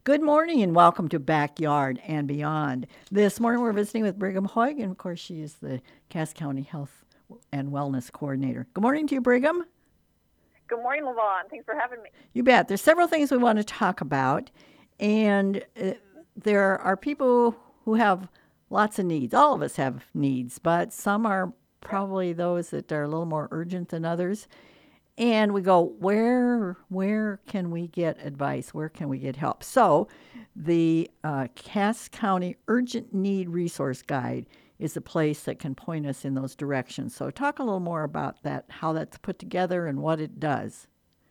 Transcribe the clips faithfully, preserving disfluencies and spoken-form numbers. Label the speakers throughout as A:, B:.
A: Good morning and welcome to Backyard and Beyond. This morning we're visiting with Brigham Hoig, and of course, she is the Cass County Health and Wellness Coordinator. Good morning to you, Brigham.
B: Good morning, Levon. Thanks for having me.
A: You bet. There's several things we want to talk about, and uh, there are people who have lots of needs. All of us have needs, but some are
B: Yeah.
A: probably those that are a little more urgent than others. And we go, where where can we get advice? Where can we get help? So, the uh, Cass County Urgent Need Resource Guide is a place that can point us in those directions. So, talk a little more about that, how that's put together, and what it does.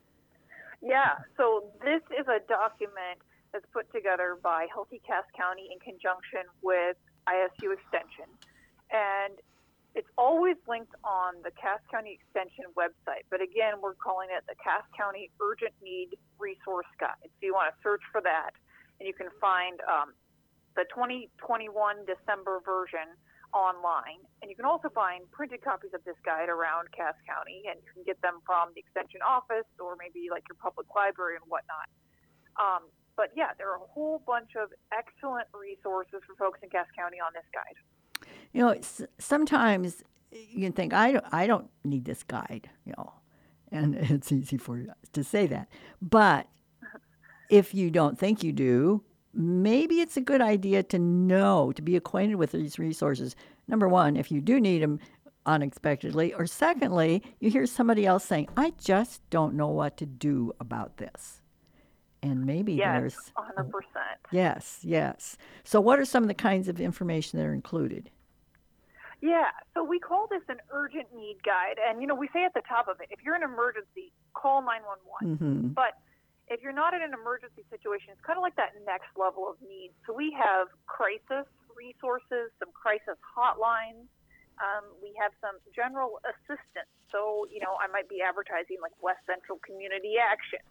B: Yeah. So this is a document that's put together by Healthy Cass County in conjunction with I S U Extension. And it's always linked on the Cass County Extension website. But again, we're calling it the Cass County Urgent Need Resource Guide. So you want to search for that, and you can find um, the twenty twenty-one December version online. And you can also find printed copies of this guide around Cass County, and you can get them from the Extension office or maybe like your public library and whatnot. Um, but yeah, there are a whole bunch of excellent resources for folks in Cass County on this guide.
A: You know, s- sometimes you can think, I don't, I don't need this guide, you know, and it's easy for you to say that. But if you don't think you do, maybe it's a good idea to know, to be acquainted with these resources. Number one, if you do need them unexpectedly, or secondly, you hear somebody else saying, I just don't know what to do about this. And maybe
B: Yes,
A: there's,
B: one hundred percent.
A: yes, yes. So, what are some of the kinds of information that are included?
B: Yeah, so we call this an urgent need guide. And, you know, we say at the top of it, if you're in an emergency, call nine one one.
A: Mm-hmm.
B: But if you're not in an emergency situation, it's kind of like that next level of need. So we have crisis resources, some crisis hotlines. Um, we have some general assistance. So, you know, I might be advertising like West Central Community Action,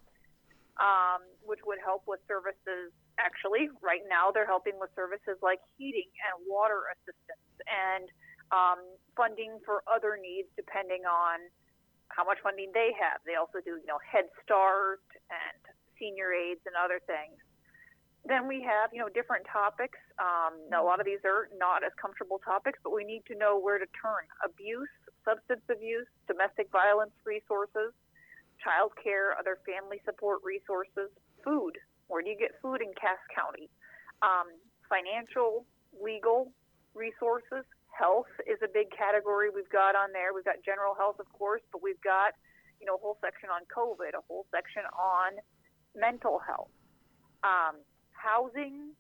B: um, which would help with services. Actually, right now, they're helping with services like heating and water assistance and um, funding for other needs depending on how much funding they have. They also do, you know, Head Start and senior aids and other things. Then we have, you know, different topics. Um, a lot of these are not as comfortable topics, but we need to know where to turn. Abuse, substance abuse, domestic violence resources, child care, other family support resources, food. Where do you get food in Cass County? Um, financial, legal resources. Health is a big category we've got on there. We've got general health, of course, but we've got, you know, a whole section on COVID, a whole section on mental health, um, housing,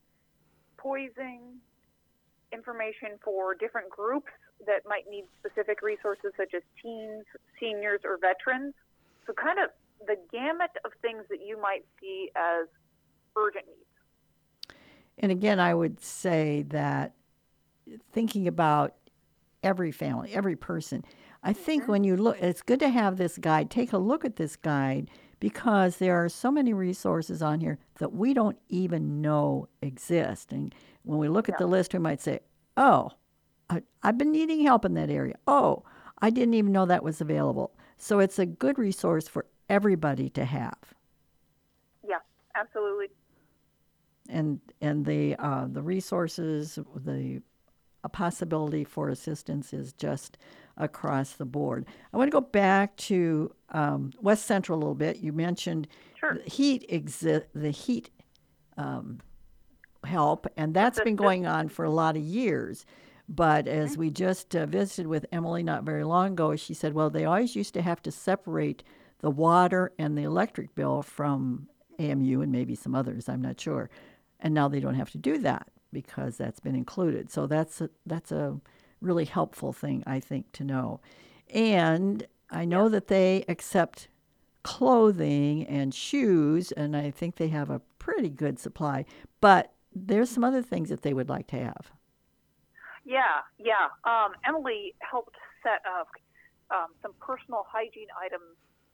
B: poison, information for different groups that might need specific resources such as teens, seniors, or veterans. So kind of the gamut of things that you might see as urgent needs.
A: And again, I would say that thinking about every family, every person, I think
B: Mm-hmm.
A: when you look, it's good to have this guide. Take a look at this guide because there are so many resources on here that we don't even know exist. And when we look at
B: Yeah.
A: the list, we might say, oh, I, I've been needing help in that area. Oh, I didn't even know that was available. So it's a good resource for everybody to have.
B: Yeah, absolutely.
A: And and the uh, the resources, the a possibility for assistance is just across the board. I want to go back to um, West Central a little bit. You mentioned
B: Sure.
A: the heat exi- the heat um, help, and that's been
B: Assistance.
A: going on for a lot of years. But
B: Mm-hmm.
A: as we just uh, visited with Emily not very long ago, she said, well, they always used to have to separate the water and the electric bill from A M U and maybe some others, I'm not sure. And now they don't have to do that because that's been included. So that's a, that's a really helpful thing, I think, to know. And I
B: Yeah.
A: know that they accept clothing and shoes, and I think they have a pretty good supply. But there's some other things that they would like to have.
B: Yeah, yeah. Um, Emily helped set up um, some personal hygiene items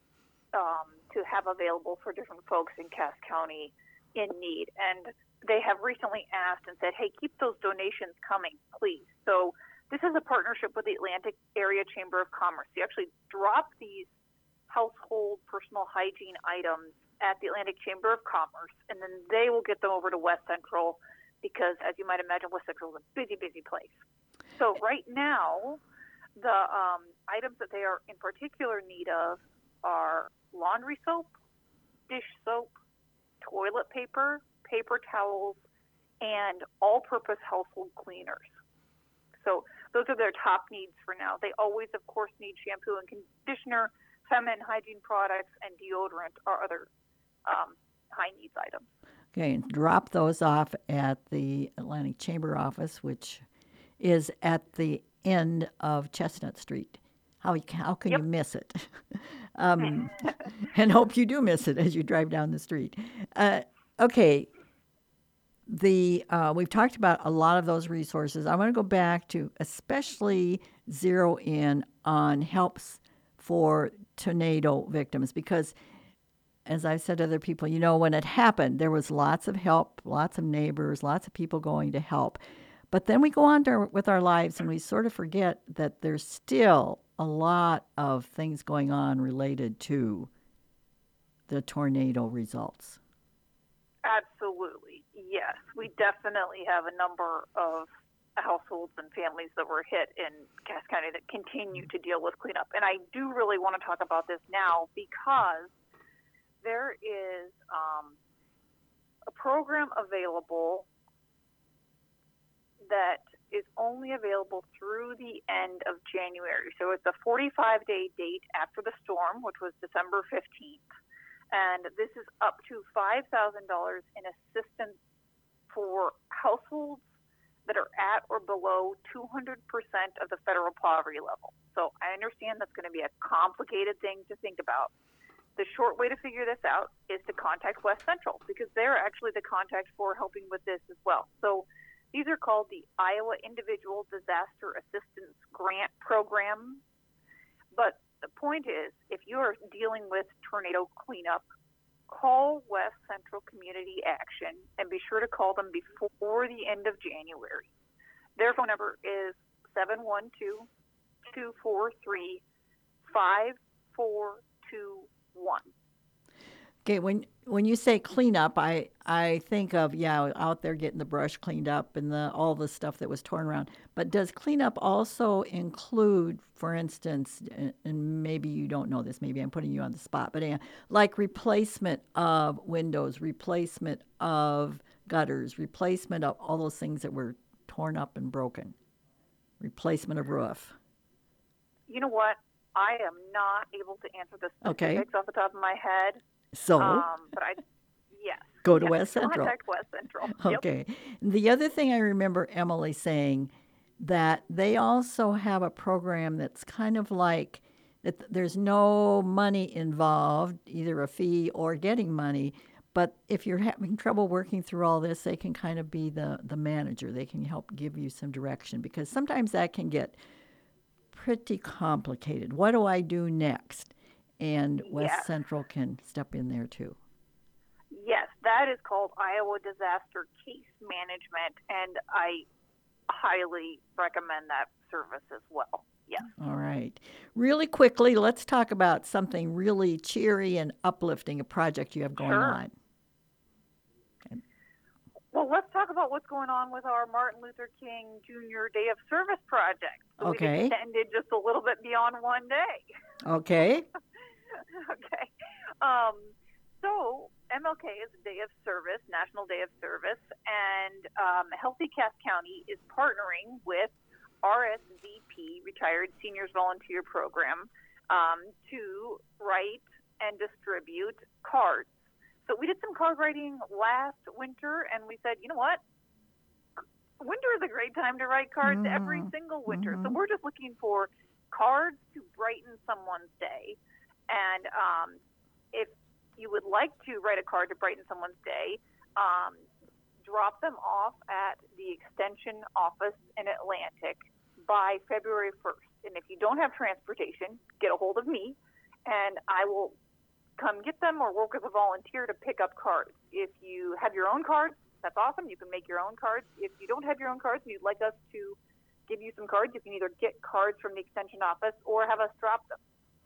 B: um, to have available for different folks in Cass County in need. And they have recently asked and said, hey, keep those donations coming, please. So this is a partnership with the Atlantic Area Chamber of Commerce. You actually drop these household personal hygiene items at the Atlantic Chamber of Commerce, and then they will get them over to West Central because, as you might imagine, West Central is a busy, busy place. So right now, the um, items that they are in particular need of are laundry soap, dish soap, toilet paper, paper towels, and all-purpose household cleaners. So those are their top needs for now. They always, of course, need shampoo and conditioner, feminine hygiene products, and deodorant are other um, high needs items.
A: Okay, and drop those off at the Atlantic Chamber office, which is at the end of Chestnut Street. How, how can
B: Yep.
A: you miss it? um, and hope you do miss it as you drive down the street. Uh, okay, the uh, we've talked about a lot of those resources. I want to go back to especially zero in on helps for tornado victims because, as I've said to other people, you know, when it happened, there was lots of help, lots of neighbors, lots of people going to help. But then we go on to, with our lives and we sort of forget that there's still a lot of things going on related to the tornado results.
B: Absolutely. Yes. We definitely have a number of households and families that were hit in Cass County that continue to deal with cleanup. And I do really want to talk about this now because there is um, a program available that is only available through the end of January. So it's a forty-five day date after the storm, which was December fifteenth. And this is up to five thousand dollars in assistance for households that are at or below two hundred percent of the federal poverty level. So I understand that's going to be a complicated thing to think about. The short way to figure this out is to contact West Central because they're actually the contact for helping with this as well. So these are called the Iowa Individual Disaster Assistance Grant Program. But the point is, if you are dealing with tornado cleanup, call West Central Community Action and be sure to call them before the end of January. Their phone number is seven one two, two four three, five four two one.
A: Okay, when when you say cleanup, I I think of yeah out there getting the brush cleaned up and the all the stuff that was torn around. But does cleanup also include, for instance, and, and maybe you don't know this, maybe I'm putting you on the spot, but uh, like replacement of windows, replacement of gutters, replacement of all those things that were torn up and broken, replacement of roof.
B: You know what? I am not able to answer the specifics
A: Okay.
B: off the top of my head.
A: So
B: Um, but I, yes.
A: go to
B: yes,
A: West Central.
B: Contact West Central.
A: Okay. The other thing I remember Emily saying that they also have a program that's kind of like that there's no money involved, either a fee or getting money. But if you're having trouble working through all this, they can kind of be the, the manager. They can help give you some direction because sometimes that can get pretty complicated. What do I do next? And West
B: Yes.
A: Central can step in there too.
B: Yes, that is called Iowa Disaster Case Management, and I highly recommend that service as well. Yes.
A: All right. Really quickly, let's talk about something really cheery and uplifting, a project you have going
B: Sure.
A: on.
B: Well, let's talk about what's going on with our Martin Luther King Junior Day of Service project. So
A: Okay.
B: we've extended just a little bit beyond one day.
A: Okay.
B: Okay. Um, so M L K is a day of service, National Day of Service, and um, Healthy Cass County is partnering with R S V P, Retired Seniors Volunteer Program, um, to write and distribute cards. So we did some card writing last winter, and we said, you know what? Winter is a great time to write cards
A: Mhm.
B: every single winter. So
A: Mhm.
B: we're just looking for cards to brighten someone's day. And um, if you would like to write a card to brighten someone's day, um, drop them off at the Extension office in Atlantic by February first. And if you don't have transportation, get a hold of me, and I will come get them or work as a volunteer to pick up cards. If you have your own cards, that's awesome. You can make your own cards. If you don't have your own cards and you'd like us to give you some cards, you can either get cards from the Extension office or have us drop them.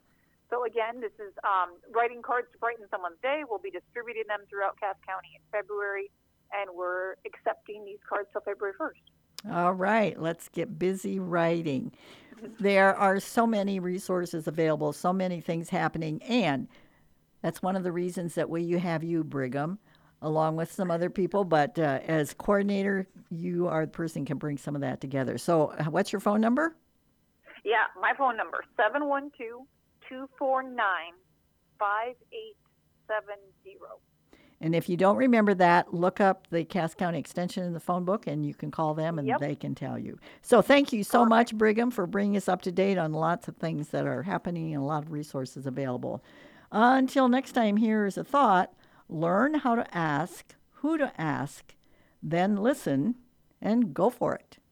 B: So again, this is um, writing cards to brighten someone's day. We'll be distributing them throughout Cass County in February, and we're accepting these cards till February first.
A: All right, let's get busy writing. There are so many resources available, so many things happening, and that's one of the reasons that we you have you, Brigham, along with some other people. But uh, as coordinator, you are the person who can bring some of that together. So, uh, what's your phone number?
B: Yeah, my phone number seven one two, two four nine, five eight seven zero.
A: And if you don't remember that, look up the Cass County Extension in the phone book, and you can call them, and
B: Yep.
A: they can tell you. So thank you so
B: Perfect.
A: much, Brigham, for bringing us up to date on lots of things that are happening and a lot of resources available. Until next time, here is a thought. Learn how to ask, who to ask, then listen, and go for it.